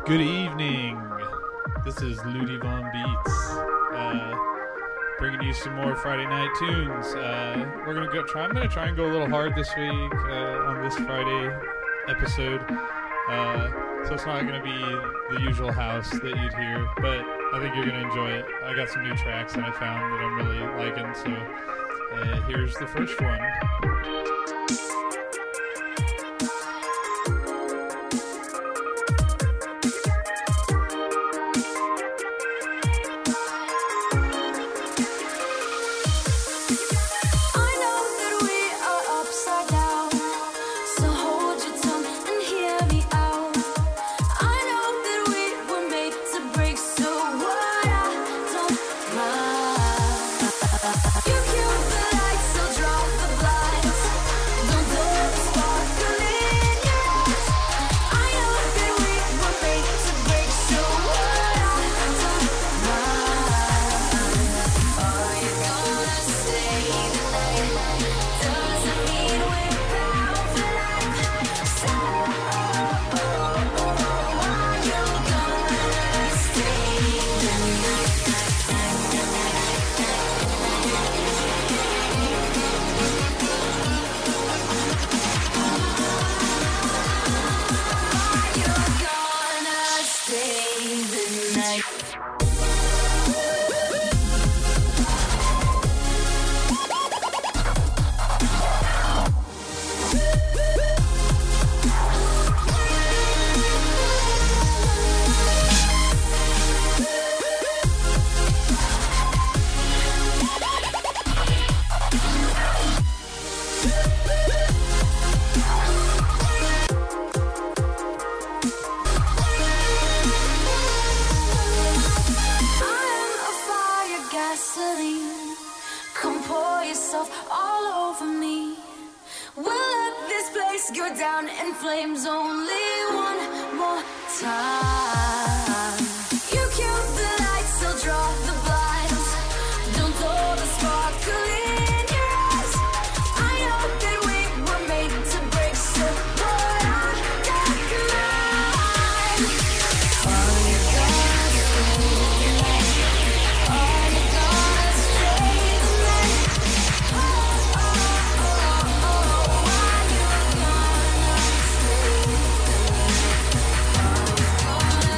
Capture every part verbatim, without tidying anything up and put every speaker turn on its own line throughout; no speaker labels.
Good evening. This is Ludi Von Beats, uh, bringing you some more Friday night tunes. Uh, we're gonna go try. I'm gonna try and go a little hard this week uh, on this Friday episode. Uh, so it's not gonna be the usual house that you'd hear, but I think you're gonna enjoy it. I got some new tracks that I found that I'm really liking. So uh, here's the first one.
Gonna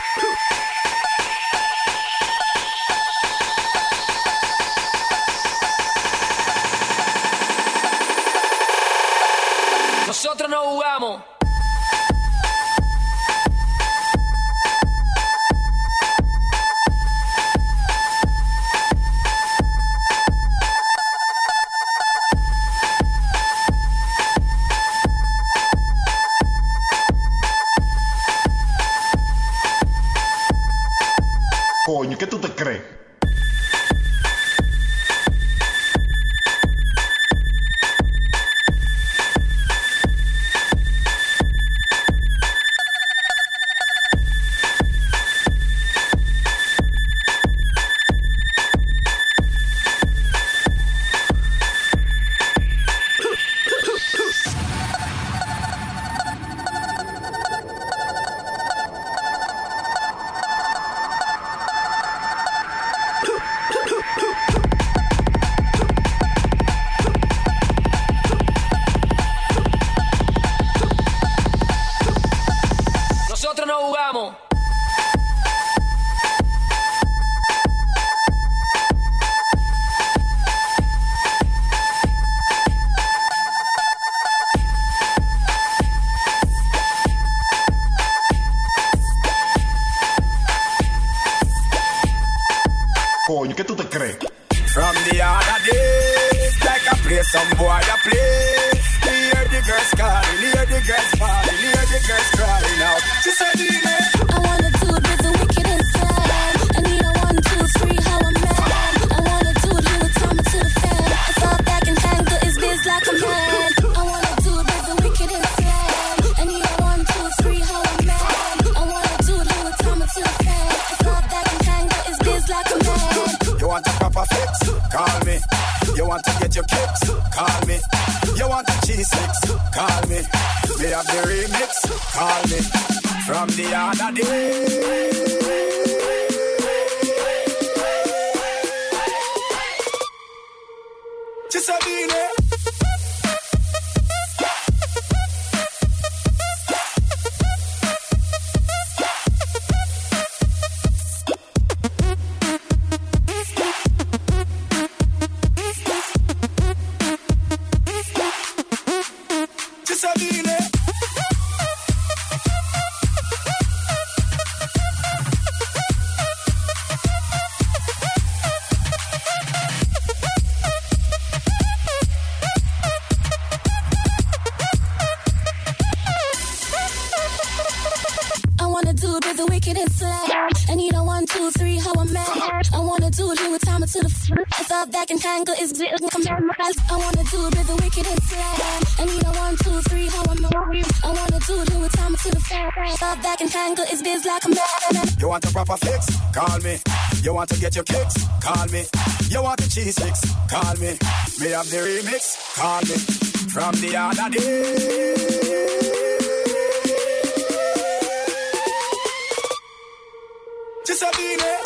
Nosotros no jugamos.
Coño, ¿qué tú te crees?
Nosotros no jugamos.
Coño, ¿qué tú te crees?
From the other day, like a play some boy a play. Hear the girls calling, hear the girls falling, hear the girls crying out. She said,
I wanna do it with the wicked inside. I need a one, two, three, how I'm mad. I wanna do it with time to the fan. It's all back and tangle, it's biz like a man. I wanna do it with the wicked inside. I need a one, two, three, how I'm mad. I wanna do it with time to the fan. It's all back and tangle, it's biz like a man.
you want a proper fix? Call me. You want to get your kicks? Call me. You want the cheese sticks? Call me. We have the remix? Call me. From the other day. Gisabine.
Back and tangle is I wanna do it with the wicked and slam. I need a one, two, three, how I'm moving. I wanna do it with time to the fan. Stop back and tangle is biz like a man.
You want a proper fix? Call me. You want to get your kicks? Call me. You want the cheese sticks? Call me. We have the remix? Call me. From the other day. Gisabine.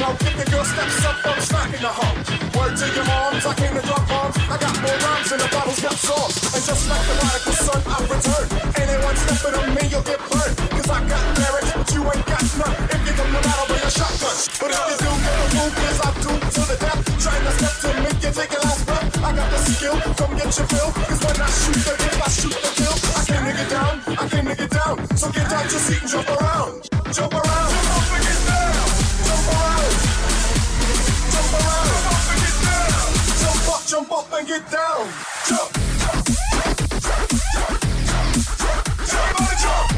yo, if the girl steps up, I'm smacking the hoe. Word to your moms, I came to drop bombs. I got more rhymes than the bottles got songs. And just like the prodigal son, I return. Anyone stepping on me, you'll get burned. Cause I got lyrics, but you ain't got none. If you come to battle, bring a shotgun. But if you do get a move, cause I do to the death. Trying to step to me, you take your last breath. I got the skill, come get your fill. Cause when I shoot the hip, I shoot the kill. I came to get down, I came to get down. So get out your seat and jump around. Jump around, jump up and get down. Jump around, jump around, jump up and get down. Jump up, jump up and get down. Jump, jump, jump, jump, jump, jump, jump.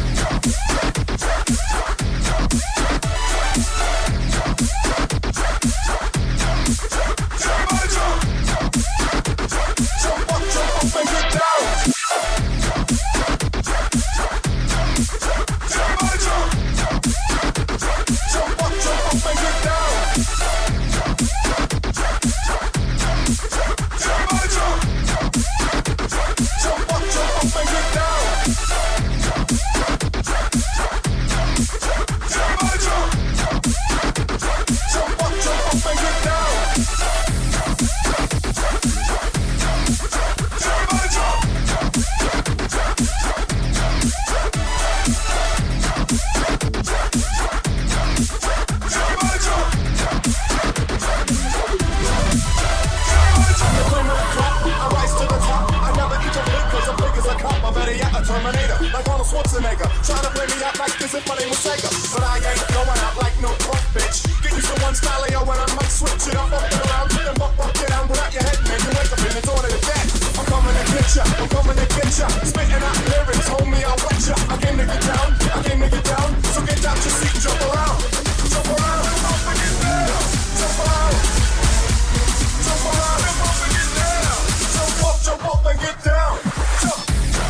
Terminator, like Arnold Schwarzenegger. Trying to play me out like this if my name was Sega. But I ain't going out like no punk bitch. Get used to one style of yo when I might switch it up, up and around. Then buck, buck, get down without your head, man. You wake up in the dawn of the dead. I'm coming to get ya, I'm coming to get ya. Spitting out lyrics, homie, I'll wet ya. I came to get down, I came to get down. So get out your seat and jump around. Jump around, jump up and get down. Jump around, jump around, jump up and get down. Jump up, jump up and get down. Jump.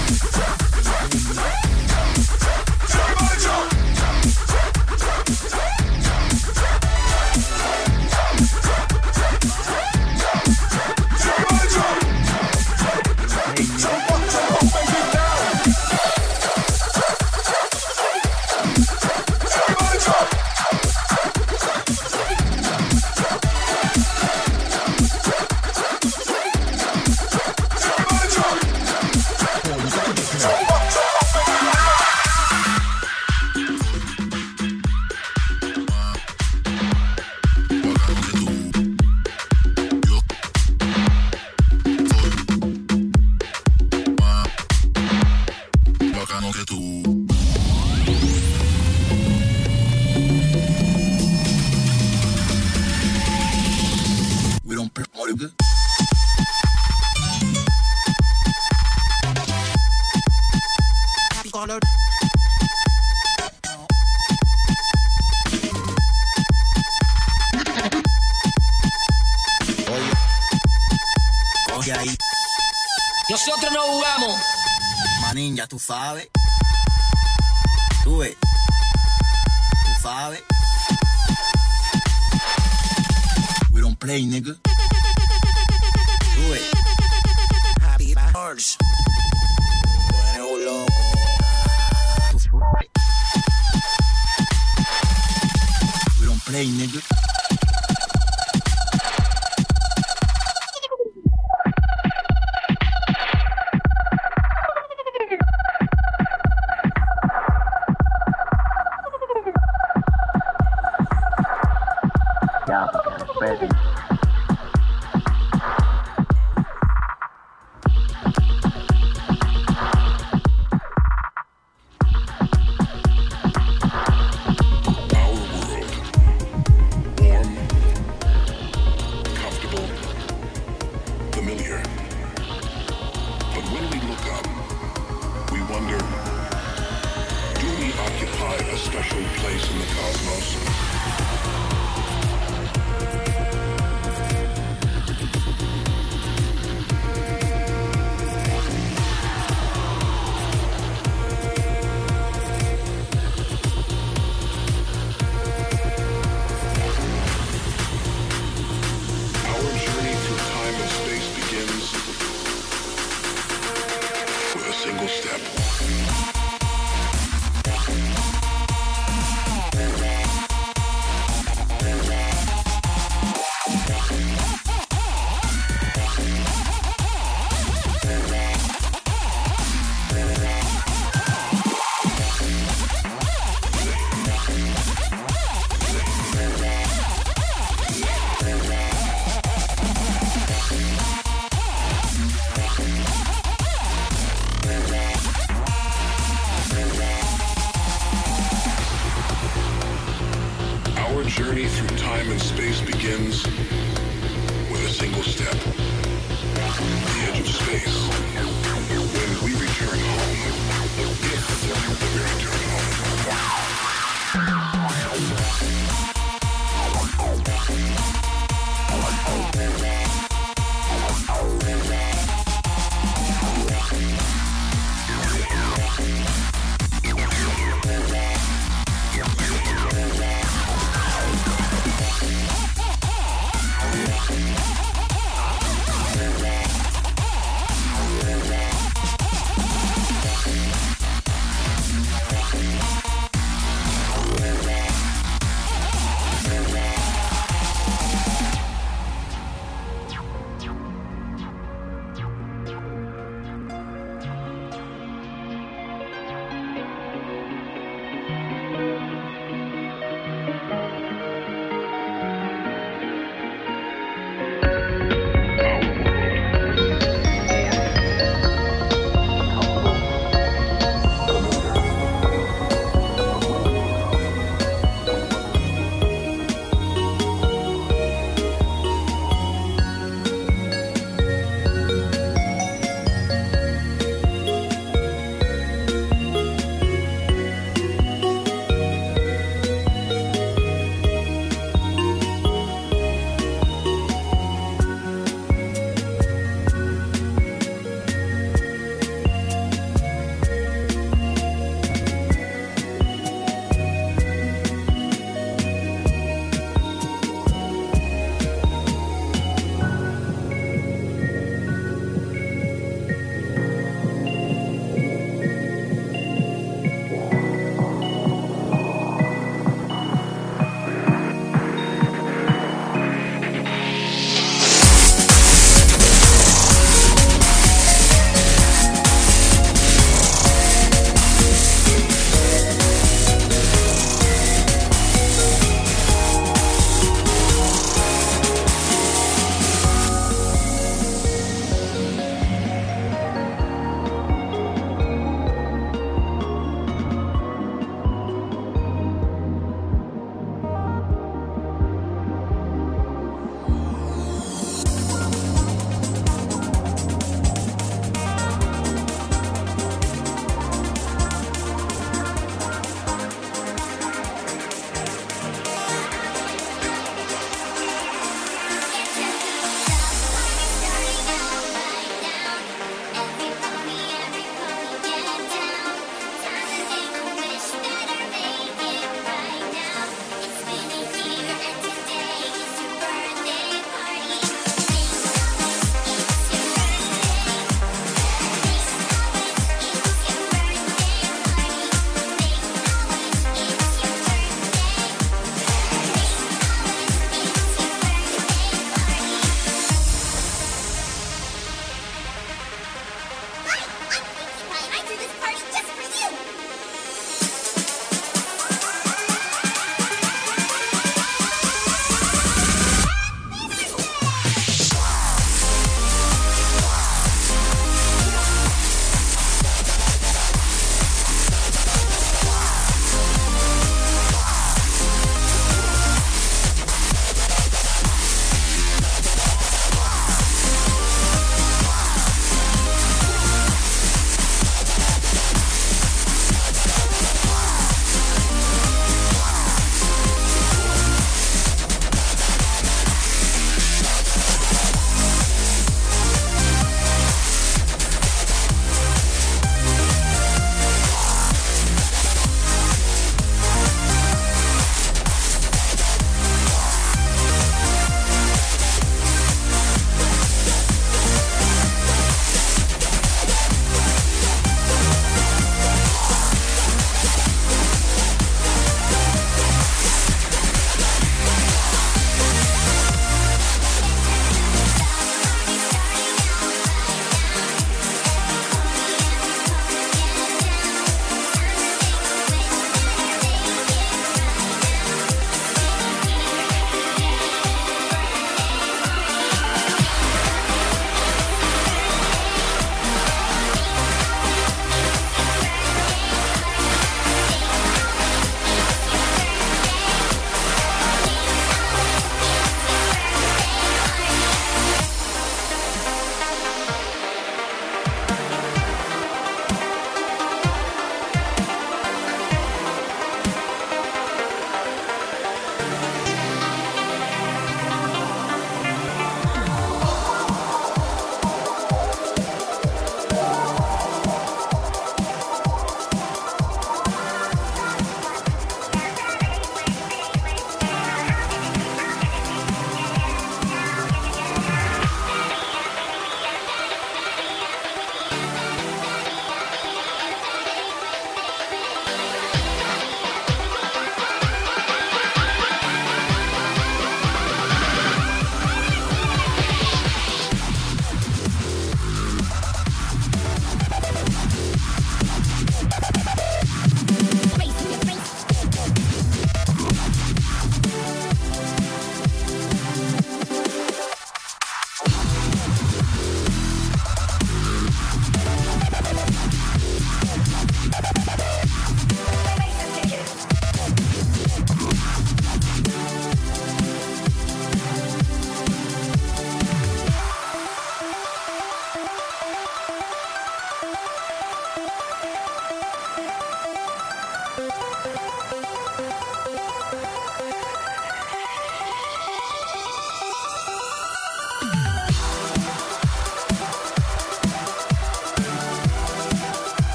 Nosotros no jugamos.
Manín, ya tú sabes. Tú ves. Tú sabes. We don't play, nigga. Tú ves. Happy birds. Bueno, loco. Tú sabes. We don't play, nigga.
Special place in the cosmos. Our journey through time and space begins with a single step. The edge of space. When we return home, if we return home.
Yeah.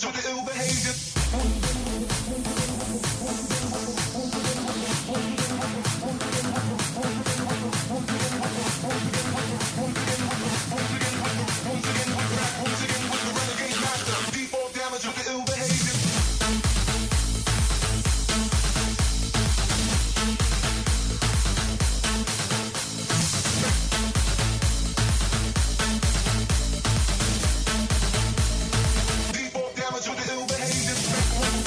with the ill behavior. Default damage with the ill behavior. Default damage with the ill behavior.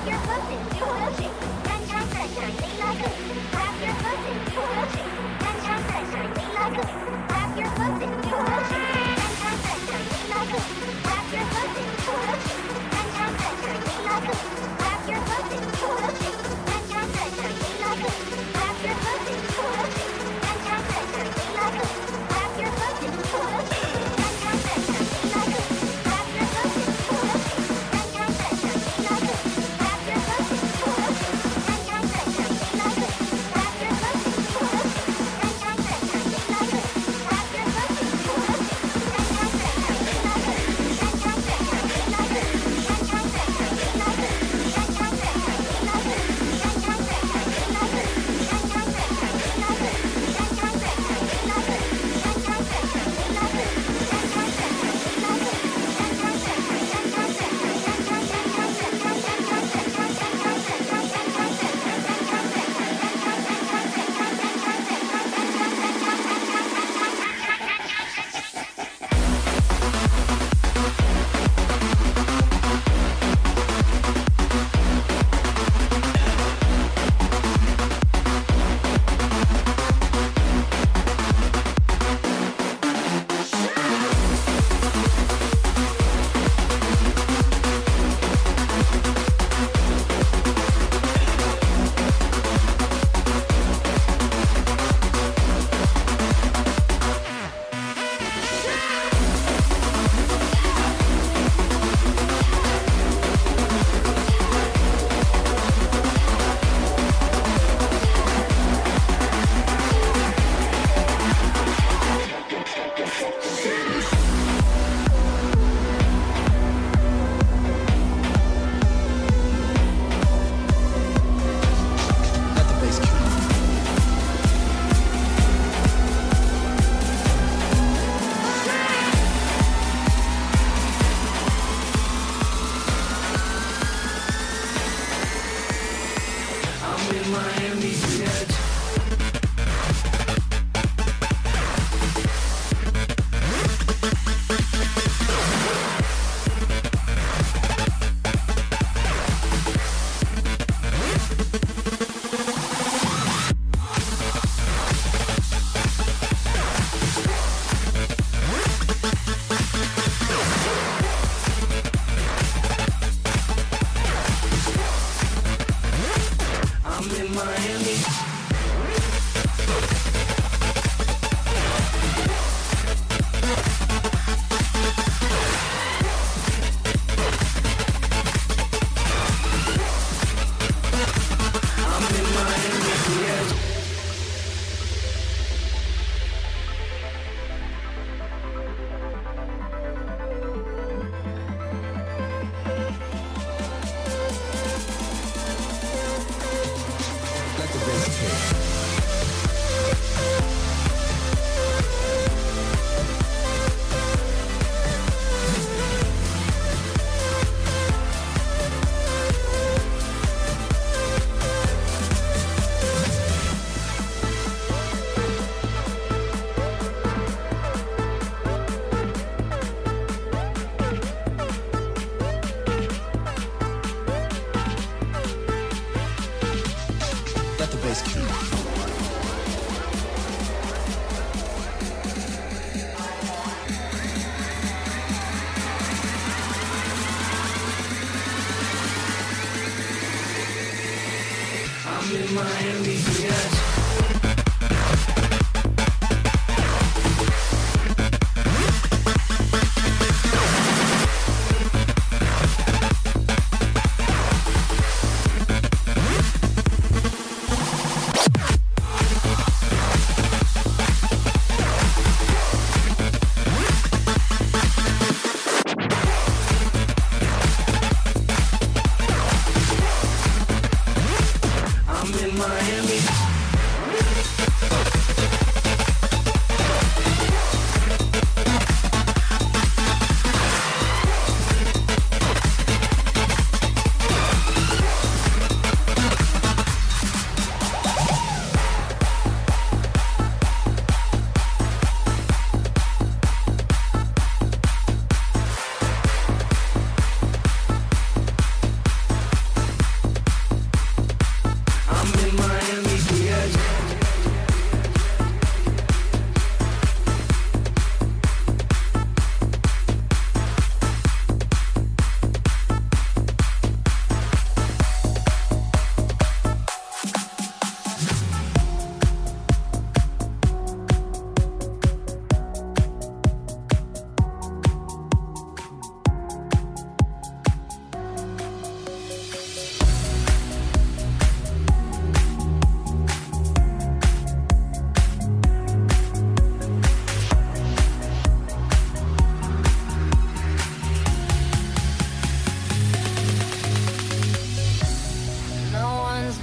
Miami.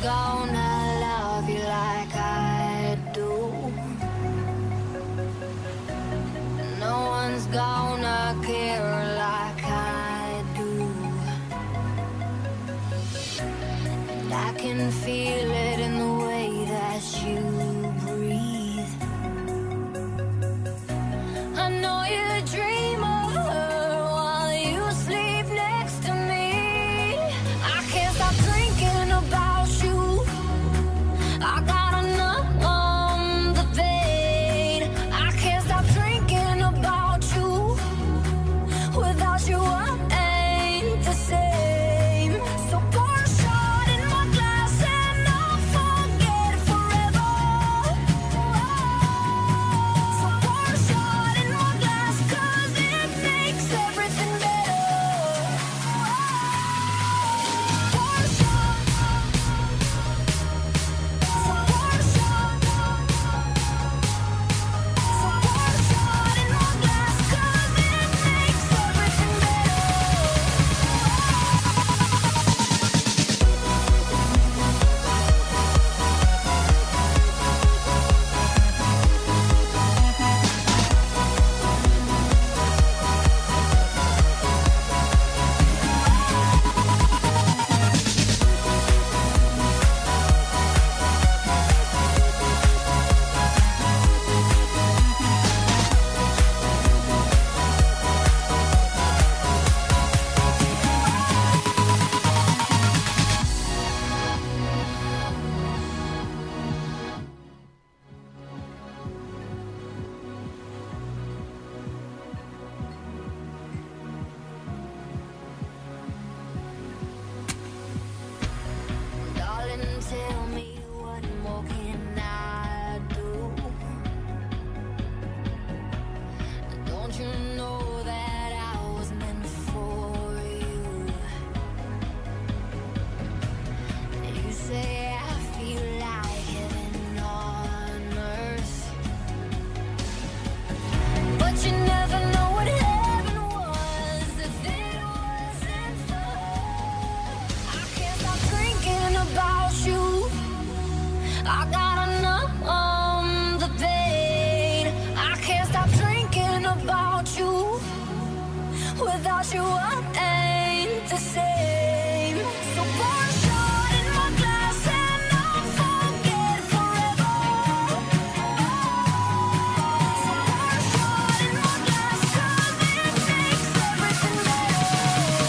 gonna love you like I do. No one's gonna care like I do. And I can feel it in the way that you breathe. I know you dream of her while you sleep next to me. I can't stop thinking about you. I gotta numb the pain. I can't stop thinking about you. Without you, I ain't the same. So pour a shot in my glass and I'll forget forever. So pour a shot in my glass 'cause it makes everything better. Pour a shot. So pour a shot. So pour a shot in my glass 'cause it makes everything better. Darling, tell me what more can I do? Don't you know that I was meant for you? You say I feel like heaven on earth, but you never know what heaven was if it wasn't for her. I can't stop thinking about you. I gotta numb the pain. I can't stop thinking about you. Without you, I ain't the same. So pour a shot in my glass and I'll forget forever. So pour a shot in my glass 'cause it makes everything better.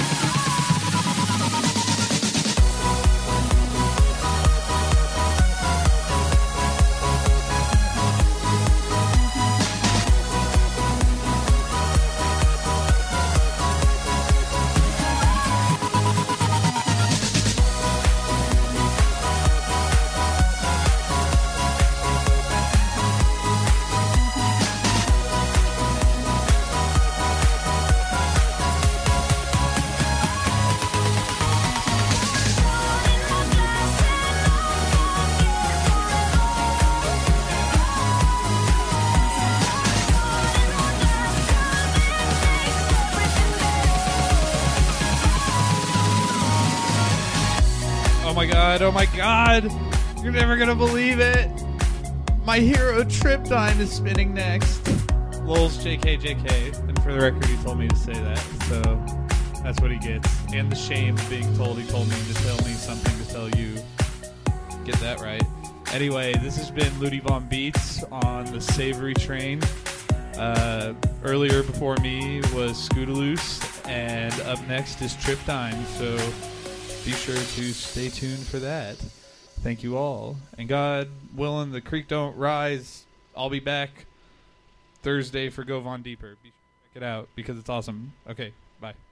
Oh my god, oh my god! You're never gonna believe it! My hero Triptime is spinning next. Lulz J K J K. And for the record, he told me to say that, so that's what he gets. And the shame of being told he told me to tell me something to tell you. Get that right. Anyway, this has been Ludi Von Beats on the Savory Train. Uh, earlier before me was Scootaloose, and up next is Triptime, so be sure to stay tuned for that. Thank you all. And God willing, the creek don't rise. I'll be back Thursday for Go Von Deeper. Be sure to check it out because it's awesome. Okay, bye.